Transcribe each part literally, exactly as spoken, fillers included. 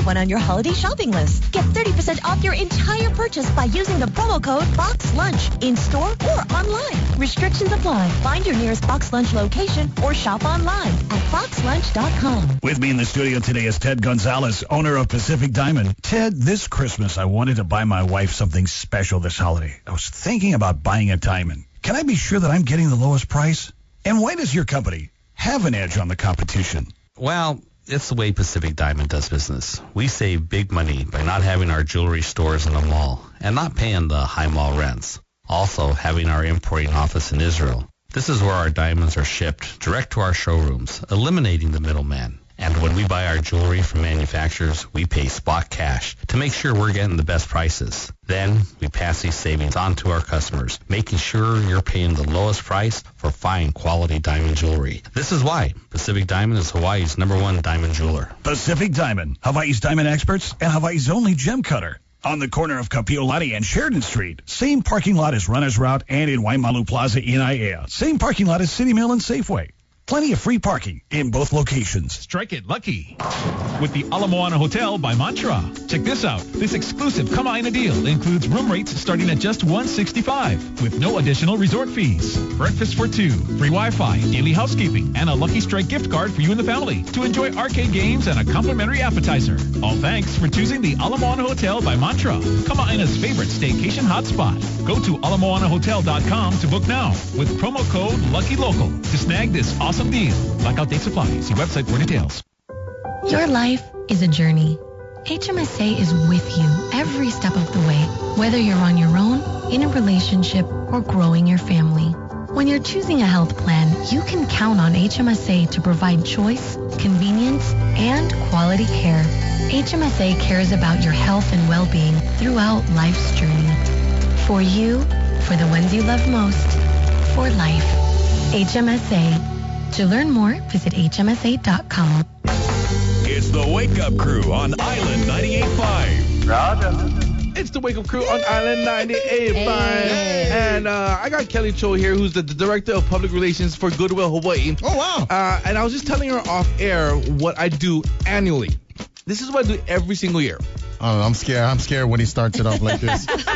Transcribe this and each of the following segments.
one on your holiday shopping list. Get thirty percent off your entire purchase by using the promo code BOXLUNCH in-store or online. Restrictions apply. Find your nearest Box Lunch location or shop online at box lunch dot com. With me in the studio today is Ted Gonzalez, owner of Pacific Diamond. Ted, this Christmas I wanted to buy my wife something special this holiday. I was thinking about buying a diamond. Can I be sure that I'm getting the lowest price? And why does your company have an edge on the competition? Well, it's the way Pacific Diamond does business. We save big money by not having our jewelry stores in a mall and not paying the high mall rents. Also, having our importing office in Israel. This is where our diamonds are shipped direct to our showrooms, eliminating the middleman. And when we buy our jewelry from manufacturers, we pay spot cash to make sure we're getting the best prices. Then we pass these savings on to our customers, making sure you're paying the lowest price for fine quality diamond jewelry. This is why Pacific Diamond is Hawaii's number one diamond jeweler. Pacific Diamond, Hawaii's diamond experts and Hawaii's only gem cutter. On the corner of Kapiolani and Sheridan Street. Same parking lot as Runner's Route and in Waimalu Plaza in Aiea. Same parking lot as City Mill and Safeway. Plenty of free parking in both locations. Strike it lucky with the Ala Moana Hotel by Mantra. Check this out. This exclusive Kama'aina deal includes room rates starting at just one hundred sixty-five dollars with no additional resort fees. Breakfast for two, free Wi-Fi, daily housekeeping, and a Lucky Strike gift card for you and the family to enjoy arcade games and a complimentary appetizer. All thanks for choosing the Ala Moana Hotel by Mantra, Kama'aina's favorite staycation hotspot. Go to ala moana hotel dot com to book now with promo code LUCKYLOCAL to snag this awesome deal. Blackout date supply. See website for details. Your life is a journey. H M S A is with you every step of the way, whether you're on your own, in a relationship, or growing your family. When you're choosing a health plan, you can count on H M S A to provide choice, convenience, and quality care. H M S A cares about your health and well-being throughout life's journey. For you, for the ones you love most, for life. H M S A. To learn more, visit H M S A dot com. It's the Wake Up Crew on Island ninety-eight point five. Roger. It's the Wake Up Crew on Island ninety-eight point five. Hey. And uh, I got Kelly Cho here, who's the, the Director of Public Relations for Goodwill Hawaii. Oh, wow. Uh, and I was just telling her off air what I do annually. This is what I do every single year. I don't know, I'm scared. I'm scared when he starts it off like this. All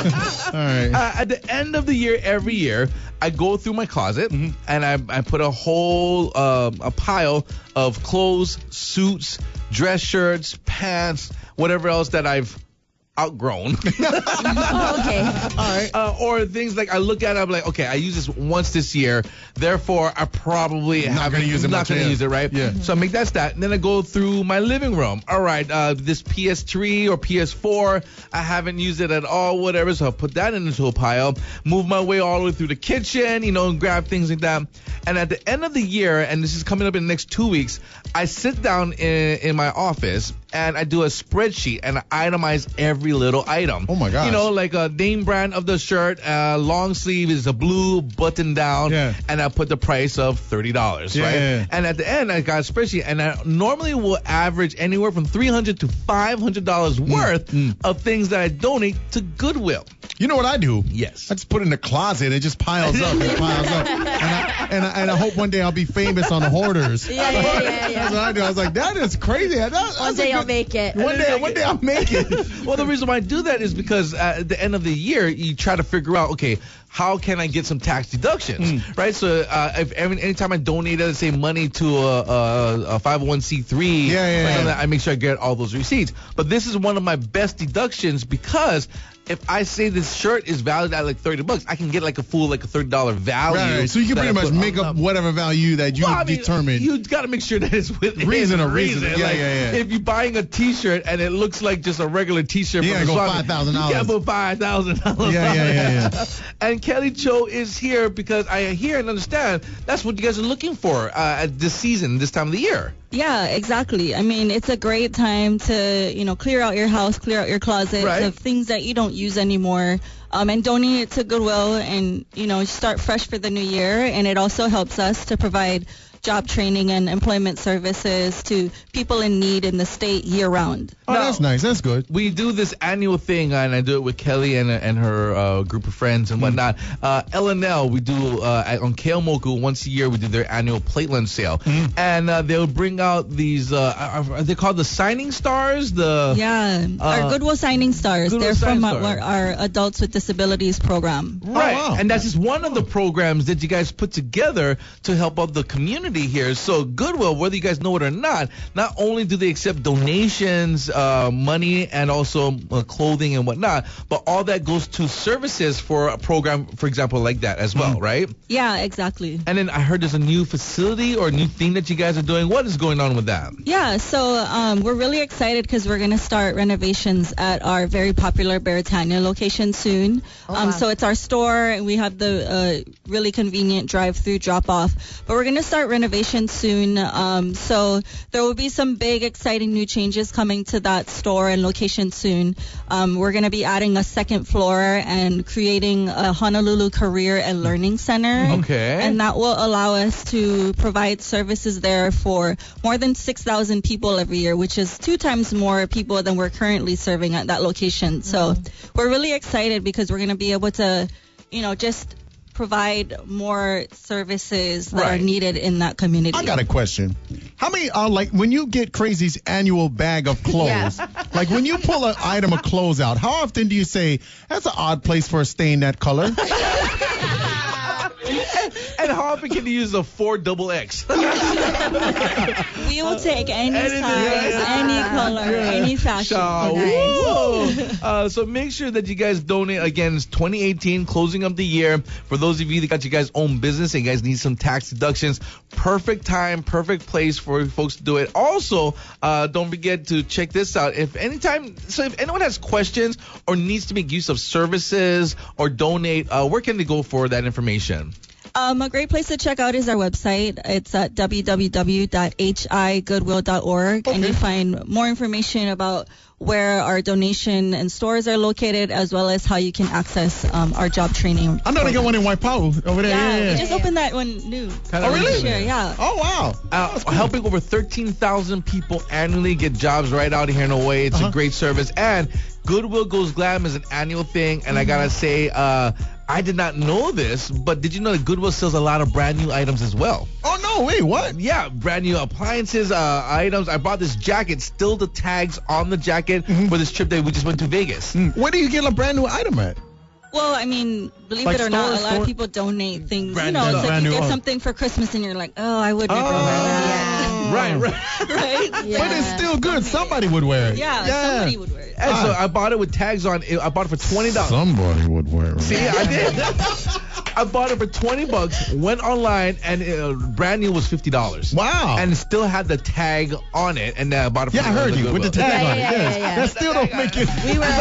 right. Uh, at the end of the year, every year, I go through my closet mm-hmm. and I, I put a whole uh, a pile of clothes, suits, dress shirts, pants, whatever else that I've outgrown. Oh, okay. All right. Uh, or things like I look at it, I'm like, okay, I use this once this year, therefore I probably not gonna use it. Not gonna yeah. use it, right? Yeah. So I make that stat, and then I go through my living room. All right, uh, this P S three or P S four, I haven't used it at all, whatever. So I'll put that into a pile. Move my way all the way through the kitchen, you know, and grab things like that. And at the end of the year, and this is coming up in the next two weeks, I sit down in in my office and I do a spreadsheet and I itemize every little item. Oh my gosh. You know, like a name brand of the shirt, uh, long sleeve is a blue button down, yeah. and I put the price of thirty dollars, yeah, right? Yeah, yeah. And at the end, I got a spreadsheet, and I normally will average anywhere from three hundred dollars to five hundred dollars worth mm. of things that I donate to Goodwill. You know what I do? Yes. I just put it in the closet. It just piles up and piles up. And I, and, I, and I hope one day I'll be famous on the hoarders. Yeah, yeah, yeah, yeah. That's what I do. I was like, that is crazy. That, One day I'll make it. One day, one day I'll make it. Well, the reason why I do that is because uh, at the end of the year, you try to figure out, okay, how can I get some tax deductions, mm. right? So uh, if every, anytime I donate, let's say, money to a, a, a five oh one c three, yeah, yeah, yeah. Like I make sure I get all those receipts. But this is one of my best deductions because if I say this shirt is valued at like thirty bucks, I can get like a full like a thirty dollar value. Right. So you can pretty much make up whatever value that you well, I mean, determine. You got to make sure that it's within reason or reason. reason. Yeah, like, yeah, yeah. If you're buying a T-shirt and it looks like just a regular T-shirt, you from gotta the go five thousand dollars. You can't put five thousand dollars. Yeah, yeah, yeah, yeah. And Kelly Cho is here because I hear and understand that's what you guys are looking for uh, at this season, this time of the year. Yeah, exactly. I mean, it's a great time to, you know, clear out your house, clear out your closet right. of things that you don't use anymore, um, and donate it to Goodwill and, you know, start fresh for the new year. And it also helps us to provide job training and employment services to people in need in the state year-round. Oh, that's nice. That's good. We do this annual thing, and I do it with Kelly and and her uh, group of friends and whatnot. Uh, L N L, we do uh, at- on Keomoku once a year. We do their annual plate lunch sale, and uh, they'll bring out these. Uh, are, are they called the signing stars? The Yeah, our Goodwill Signing Stars. Goodwill They're Signing from Stars. our, our Adults with Disabilities program. Right, wow. and that's just one of the programs that you guys put together to help out the community here. So Goodwill, whether you guys know it or not, not only do they accept donations, uh, money, and also uh, clothing and whatnot, but all that goes to services for a program, for example, like that as well, right? Yeah, exactly. And then I heard there's a new facility or a new thing that you guys are doing. What is going on with that? Yeah, so um, we're really excited because we're going to start renovations at our very popular Beretania location soon. Oh, um, wow. So it's our store, and we have the uh, really convenient drive-through drop-off. But we're going to start renovations soon. Um, so there will be some big, exciting new changes coming to that store and location soon. Um, we're going to be adding a second floor and creating a Honolulu Career and Learning Center. Okay. And that will allow us to provide services there for more than six thousand people every year, which is two times more people than we're currently serving at that location. So we're really excited because we're going to be able to, you know, just provide more services that Right. are needed in that community. I got a question. How many, uh, like, when you get Crazy's annual bag of clothes, like, when you pull an item of clothes out, how often do you say, that's an odd place for a stain that color? And how often can you use a four double X? We will take any Anything, size, yeah, yeah. any color, any fashion. Shaw, Nice. woo. Uh, so make sure that you guys donate. Again, it's twenty eighteen, closing up the year. For those of you that got you guys' own business and you guys need some tax deductions, perfect time, perfect place for folks to do it. Also, uh, don't forget to check this out. If anytime, so if anyone has questions or needs to make use of services or donate, uh, where can they go for that information? Um, a great place to check out is our website. It's at w w w dot h i goodwill dot org, and you find more information about where our donation and stores are located, as well as how you can access um, our job training. I know they got one in Waipahu over there. Yeah, Yeah, we yeah. just opened that one new. Oh, really? This year, yeah. Oh, wow. Uh, helping over thirteen thousand people annually get jobs right out here in Hawaii. It's Uh-huh. a great service. And Goodwill Goes Glam is an annual thing. And I got to say, uh, I did not know this, but did you know that Goodwill sells a lot of brand new items as well? Oh, no, wait, what? Yeah, brand new appliances, uh, items. I bought this jacket, still the tags on the jacket for this trip that we just went to Vegas. Where do you get a brand new item at? Well, I mean, believe Like it or not, stores, a lot store- of people donate things. Brand you know, new it's stuff. like Brand you new, get oh. something for Christmas and you're like, oh, I would never Oh. wear that. Right, right. Right? But it's still good. Somebody would wear it. Yeah, somebody would wear it. And so I bought it with tags on. I bought it for twenty dollars. Somebody would wear it. See, I did. I bought it for twenty bucks, went online, and uh, brand new was fifty dollars. Wow. And it still had the tag on it, and then I bought it for Yeah, I heard the you with the Goodwill. tag Yeah, on it. yeah, Yes. yeah, yeah. That still don't make it. We were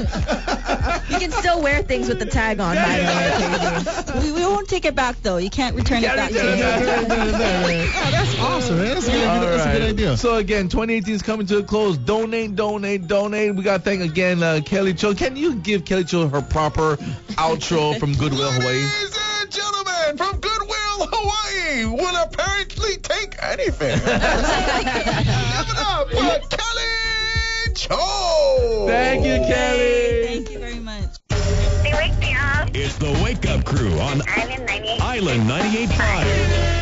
aware. You can still wear things with the tag on, by the way. Casey. We, we won't take it back, though. You can't return it Can't back. return it back. Oh, that's awesome, man. That's a good, All that's a good right. idea. So again, twenty eighteen is coming to a close. Donate, donate, donate. We got to thank again uh, Kelly Cho. Can you give Kelly Cho her proper outro from Goodwill Hawaii? Ladies and gentlemen, from Goodwill, Hawaii, will apparently take anything. Give it up for Kelly Cho. Thank you, Kelly. Thank you very much. They wake me up. It's the Wake Up Crew on Island ninety-eight. Island ninety-eight point five.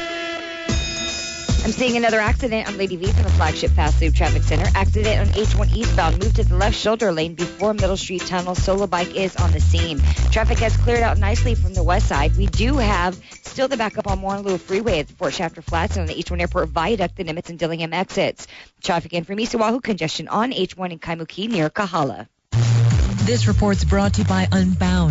I'm seeing another accident on Lady V from the Flagship Fast Loop Traffic Center. Accident on H one eastbound. Move to the left shoulder lane before Middle Street Tunnel. Solo bike is on the scene. Traffic has cleared out nicely from the west side. We do have still the backup on Moanalua Freeway at the Fort Shafter Flats and on the H one Airport Viaduct, the Nimitz and Dillingham exits. Traffic in from East Oahu, congestion on H one in Kaimuki near Kahala. This report's brought to you by Unbound.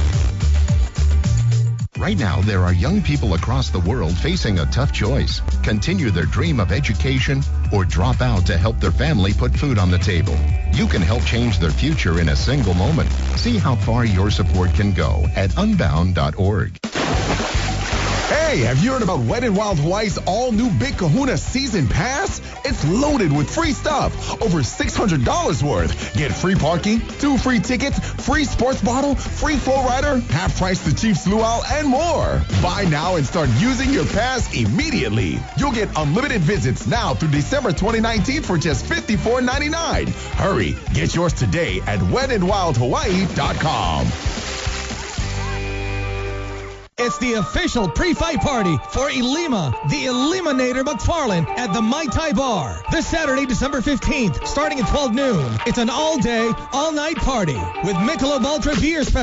Right now, there are young people across the world facing a tough choice. Continue their dream of education or drop out to help their family put food on the table. You can help change their future in a single moment. See how far your support can go at unbound dot org. Hey, have you heard about Wet n Wild Hawaii's all-new Big Kahuna Season Pass? It's loaded with free stuff, over six hundred dollars worth. Get free parking, two free tickets, free sports bottle, free flow rider, half price to Chiefs Luau, and more. Buy now and start using your pass immediately. You'll get unlimited visits now through December twenty nineteen for just fifty-four ninety-nine. Hurry, get yours today at wet n wild hawaii dot com. It's the official pre-fight party for Ilima, the Eliminator McFarland at the Mai Tai Bar. This Saturday, December fifteenth, starting at twelve noon. It's an all-day, all-night party with Michelob Ultra Beer Special.